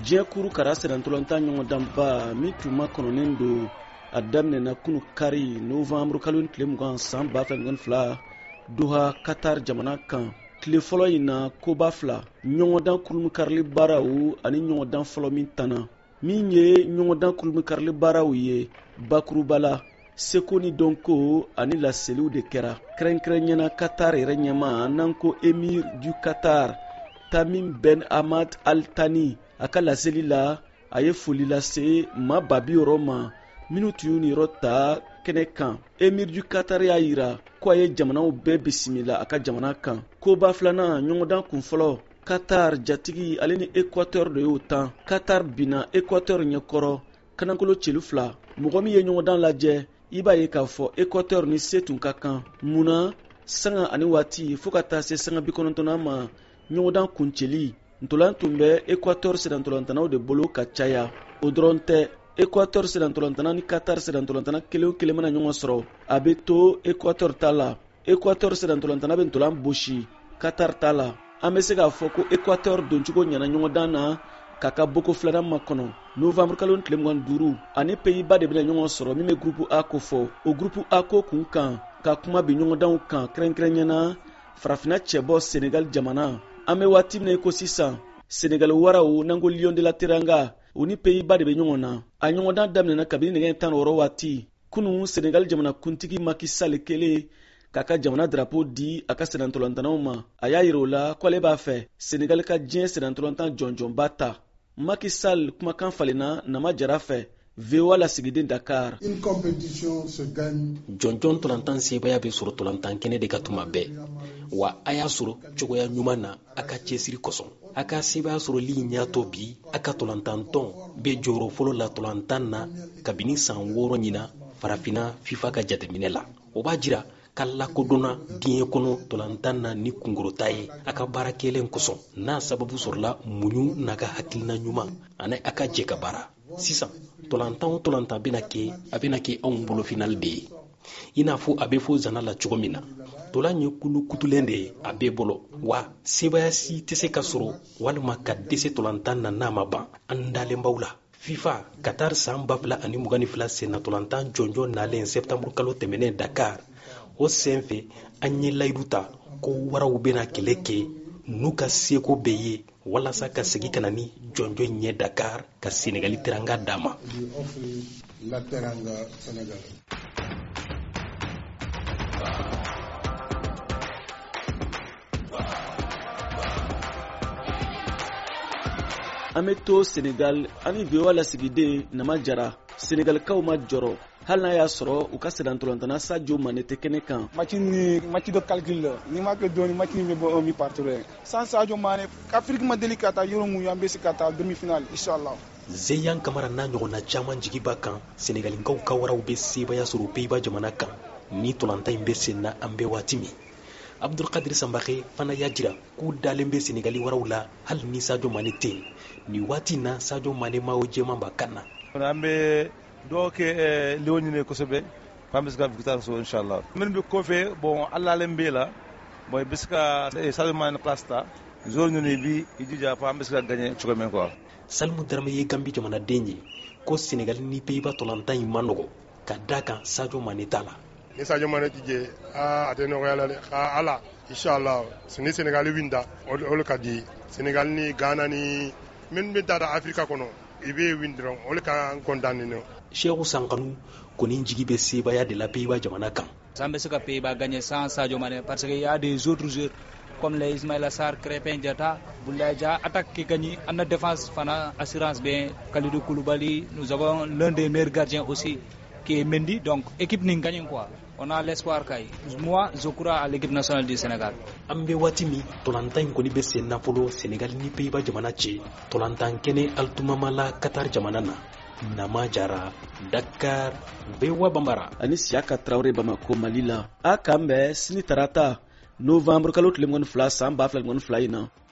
Jiakuru karase dan tolontan ɲɔgɔn danba min tun ma kɔnɔnen don a daminɛna kunu kari novembre kalo tile 20 san 2022 Doha Qatar jamana kan. Tile fɔlɔ in na koba fila ɲɔgɔndan kurumi karili baaraw ani ɲɔgɔndan fɔlɔ min tanna min ye ɲɔgɔndan kurumi karili baaraw ye bakuruba la seko ni dɔnko ani laseliw de kɛra kɛrɛnkɛrɛnyana Qatar yɛrɛ ɲɛma n'an ko Émir du Qatar Tamim Ben Hamad Al Thani a ka laseli la a ye foli lase maa ba 60 ma minnu tun y'u niyɔrɔ ta kɛnɛ kan. Émir du Qatar y'a yira ko a ye jamanaw bɛɛ bisimila a ka jamana kan. Koba filanan ɲɔgɔndan kun fɔlɔ Qatar jatigi ale ni Équateur de y'o tan. Qatar binna Équateur ɲɛkɔrɔ kanakolo celu fila. Mɔgɔ min ye ɲɔgɔndan lajɛ i b'a ye k'a fɔ Équateur ni se tun ka kan. Munna sanga ani waati fo ka taa se sanga 90 ma ɲɔgɔndan kuncɛli ntolan tun bɛ Équateur sedantolantanaw de bolo ka caya. O dɔrɔn tɛ Équateur sedantolantana ni Qatar sedantolantana kelen o kelen mana ɲɔgɔn sɔrɔ a bɛ to Équateur ta la. Équateur sedantolantana bɛ ntolan bosi Qatar ta la. An bɛ se k'a fɔ ko Équateur doncogo ɲɛna ɲɔgɔndan na k'a ka boko filanan makɔnɔ novembre kalo tile 25 ani Pays-Bas de bɛna ɲɔgɔn sɔrɔ min bɛ groupe A ko fɔ. O groupe A ko kun kan ka kuma bi ɲɔgɔndanw kan kɛrɛnkɛrɛnyana farafina cɛbɔ Sénégal jamana. An bɛ waati min na i ko sisan Sénégal waraw n'an ko Lion de la Teranga u ni Pays-Bas de bɛ ɲɔgɔn na. A ɲɔgɔndan daminɛna kabini nɛgɛ 16 waati. Kunun Sénégal jamana kuntigi Macky Sall kelen k'a ka jamana drapeau di a ka sedantolantanaw ma. A y'a yira o la ko ale b'a fɛ Sénégal ka diɲɛ sedantolantan jɔnjɔnba ta. Macky Sall kumakan falenna Nama Jara fɛ VOA lasigiden Dakar. Une compétition se gagne. Jɔnjɔn tolantan sebaya bɛ sɔrɔ tolantan kɛnɛ de ka tuma bɛɛ wa a y'a sɔrɔ cogoya ɲuman na a ka cɛsiri kosɔn. A ka sebaya sɔrɔli ɲatɔ bi a ka tolantantɔn bɛ jɔyɔrɔ fɔlɔ la tolantan na kabini san 6 ɲina farafina FIFA ka jateminɛ la. O b'a jira ka lakodɔnna diɲɛ kɔnɔ tolantan na ni kunkɔrɔta ye a ka baara kɛlen kosɔn n'a sababu sɔrɔla muɲu n'a ka hakilina ɲuman ani a ka jɛ ka baara. Sisan tolantan o tolantan bɛna kɛ anw bolo final de ye i n'a fɔ a bɛ fɔ zana la cogo min na. Tolan ye kulu kutulen de ye a bɛɛ bolo wa sebaya si tɛ se ka sɔrɔ walima ka dɛsɛ tolantan na n'a ma ban an dalen b'aw la. FIFA Qatar san 2022 senna tolantan jɔnjɔn nalen septembre kalo tɛmɛnen Dakar. O senfɛ an ye layidu ta ko waraw bɛna kɛlɛ kɛ n'u ka seko bɛɛ ye walasa ka segi ka na ni jɔnjɔn ɲɛ Dakar ka Sénégali teranga d'a ma. La teranga Sénégal. An bɛ to Sénégal ani VOA lasigiden Nama Jara. Sénégalikaw ma jɔrɔ hali n'a y'a sɔrɔ u ka sedantolantana Sadio Mané tɛ kɛnɛ kan. Match de calcul la ni ma ko doni match ni bɛ mi partenaire sans Sadio Mané Afrique ma deli ka taa yɔrɔ mun an bɛ se ka taa demi-finale inshallah. Zeyan Kamara n'a ɲɔgɔnna caman jigiba kan Sénégalikaw ka waraw bɛ sebaya sɔrɔ Pays-Bas jamana kan ni tolantan in bɛ sen na an bɛ waati min. Abdulkadir Sanbake fana y'a jira k'u dalen bɛ Sénégali waraw la hali ni Sadio Mané tɛ ni waati na Sadio Mané ma o jɛman ba kan na. An bɛ dɔw kɛ Lion ɲini kosɛbɛ k'an bɛ se ka victoire sɔrɔ inshallah. Minnu bɛ kɔfɛ bon Ala len bɛ la bon i bɛ se ka Sadio Mané place ta joueur ninnu bi i jija fɔ an bɛ se ka gagner cogo min quoi. Salimu Darame ye Gambie jamanaden ye ko Sénégal ni Pays-Bas tolantan in ma nɔgɔ ka d'a kan Sadio Mané t'a la. Ni Sadio Mané tɛ jɛ a tɛ nɔgɔya la dɛ Ala inshallah ni Sénégal winda olu ka di Sénégal ni Ghana ni minnu bɛ taa Afrika kɔnɔ i bɛ win dɔrɔn olu ka kontaan ni. Cheikhou Sankanu kɔni jigi bɛ sebaya de la Pays-Bas jamana kan. An bɛ se ka Pays-Bas gagner sans Sadio Mané parce qu'il y a des autres joueurs comme les Ismaïla Sarr, Krépin Diatta, Boulaye Dia, attaque qui gagne, en défense, Fana, assurance bien, Kalidou Koulibaly, nous avons l'un des meilleurs gardiens aussi qui est Mendy, donc équipe n'y gagne quoi. On a l'espoir Kai. Moi, je crois à l'équipe nationale du Sénégal. Ambe watimi, tolantan koni be sen napolo Sénégal ni Pays-Bas jamana che, tolantan kene altumamala Qatar jamana na. Nama Jara, Dakar, Bewa Bambara. Ani Siaka Traoré Bamako Malila. A Kambe, Sini Tarata, Novembre kalo tile 12 san 2022 ina.